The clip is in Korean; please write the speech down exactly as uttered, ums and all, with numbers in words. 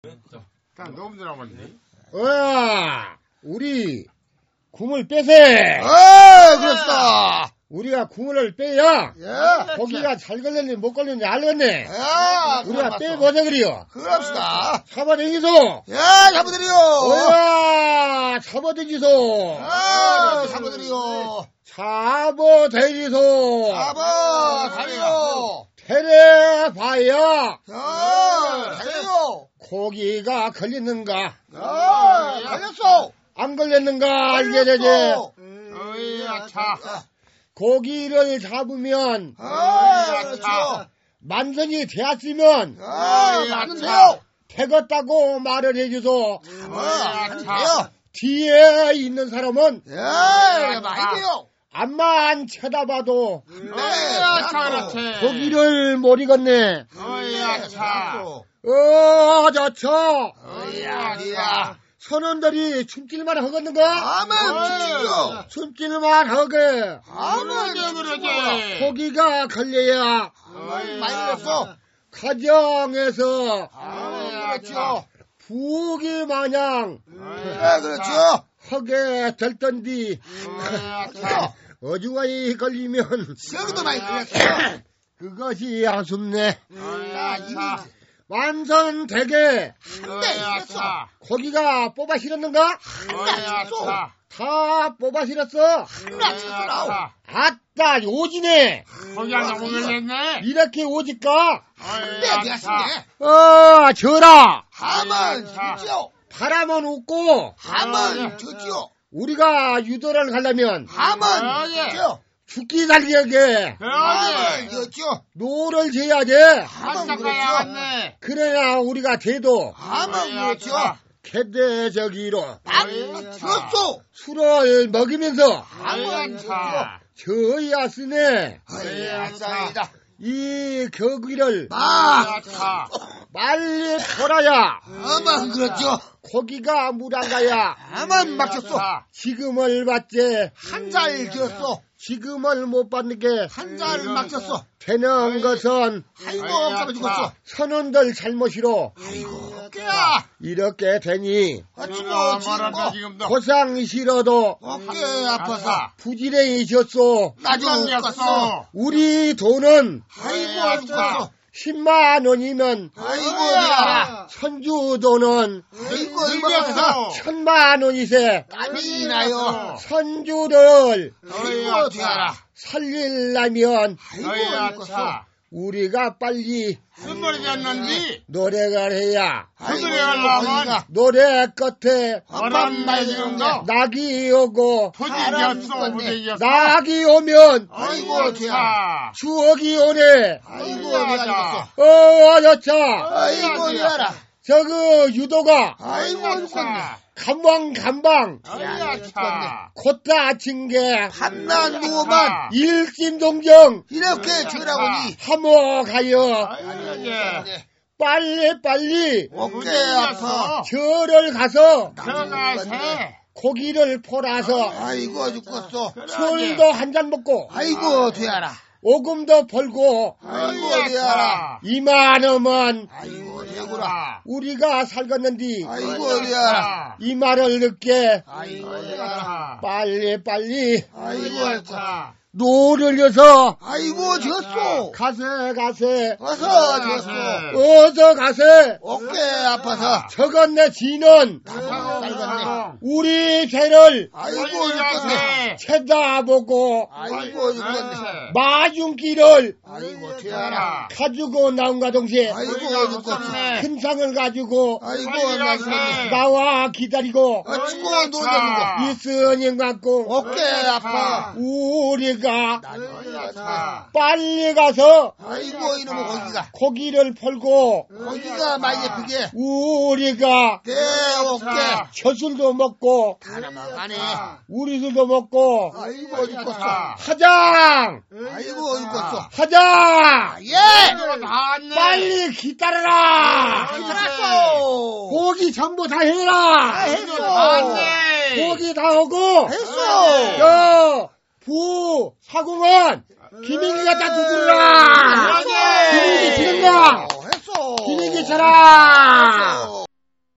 너무 들어가네. 와, 우리 국물 빼세. 아, 그렇다. 우리가 국물을 빼야 예. 고기가 잘 걸렸는지 못 걸렸는지 알겠네. 야, 우리가 빼보자 그리요. 그럽시다. 잡아당기소. 야, 잡아드려. 오야, 잡아당기소. 아, 잡아드려. 잡아당기소. 잡아드려. 테레봐야 아, 달려. 고기가 걸렸는가 아, 걸렸어. 안 걸렸는가 알게 되지. 어이야, 차. 고기를 잡으면 아, 그렇죠. 만선이 되었으면 아, 맞는데요. 되겠다고 말을 해줘서 아, 맞는데요. 뒤에 있는 사람은 예, 많이 돼요. 앞만 쳐다봐도 어이야, 차, 그렇지. 고기를 못 익었네. 어이야, 차. 어, 저쳐. 어이야, 차. 선원들이 춤질만 하겠는가? 아멘, 죽이죠. 춤질만 하게 아멘, 그러지. 고기가 걸려야 많이 걸렸어. 가정에서 아, 그렇죠. 부기 마냥 네, 그렇죠. 하게 될 던디 어이야, 차. 어중간히 걸리면 여기도 많이 걸렸어요. 그것이 아쉽네. 어이야, 차. 완성되게 어이야, 차. 고기가 뽑아 실었는가? 어이야, 차. 다 뽑아 실었어. 어이야, 차. 아따 오지네. 거기 안 너무 걸렸네. 이렇게 오질까? 어이야, 차. 어 저라 하면 죽지요. 바람은 웃고 하면 죽지요. 우리가 유도를 가려면 하면 죽지요. 죽기 살기하게 하면 그러지. 죽지요. 노를 져야 돼. 하면 한자가야 그렇죠. 왔네. 그래야 우리가 돼도 하면 그렇죠. 개대저기로 딱 죽었어. 술을 먹이면서 하면 죽지요. 저야 쓰네. 어이야, 짱이다. 이 격기를 아, 차. 빨리 털어야 하면 그렇죠. 고기가 물안가야 하면 막혔어. 지금을 받지 한 잘 지었어. 지금을 못 받는 게 한 잘 막혔어. 되는 것은 아이고, 깜짝 죽었어. 선원들 잘못이로 아이고, 어깨야. 이렇게 되니 아치고, 말한다, 지고 지금도. 고상 싫어도 어깨 아파서. 부지런히졌소. 나도 죽었어. 우리 돈은 아이고, 죽었어. 십만 원이면 아이고, 내가. 선주 돈은 아이고, 얼마나 천만 원이세. 땀이 나요. 선주를 아이고, 되어라. 살리려면 어이야, 아이고, 차. 우리가 빨리 쓴머리 잤는디. 노래를 해야 아이고, 그래, 하려면. 노래 끝에 어란 말 지금도. 낙이 오고 부지겼어, 부지겼어. 낙이 오면 아이고, 차. 추억이 오네. 아이고, 내가 죽었어. 어, 여차. 아이고, 되어라. 저그 유도가 아이고, 죽었네. 감방 감방 어이야, 차. 곧다 징계 한난 무만 일심동정 이렇게 주라고니. 함어가여 어이야, 빨리 빨리 어깨 아파. 절을 가서 들어가세. 고기를 팔아서 아이고, 죽었어. 술도 한 잔 먹고 아이고, 되어라. 오금도 벌고 아이고, 되어라. 이만 원은 아이고, 되구라. 우리가 살겠는디 아이고, 되어라. 이 말을 듣게 아이고, 되어라. 빨리 빨리 아이고, 차. 노를 여서 아이고, 졌어. 가세 가세 어서 졌어. 어서 가세. 어깨 아파서. 저건네 지는 살겠네. 우리 배를 아이고, 죽겠네. 쳐다보고 아이고, 죽겠네. 마중길을 아이고, 되어라. 가지고 나온가 동시에 아이고, 죽겠네. 큰 상을 가지고 아이고, 나 죽겠네. 나와 기다리고 아, 치고 놀자는 거. 이스님 갖고 어깨 아파. 우리가 차. 빨리 가서 아이고, 이놈의 고기가. 고기를 팔고 고기가 많이 예쁘게. 우리가 내 어깨. 젖술도 먹고 가네. 우리들도 먹고 아이고, 죽겠어. 하장 아이고, 죽겠어. 하장 예! 빨리 기다려라. 기다렸어. 고기 전부 다 해라. 했어. 고기 다 하고 했어. 저 부 사공은 김인기가 다 두드려라. 김인기 치는다. 했어. 김인기 쳐라.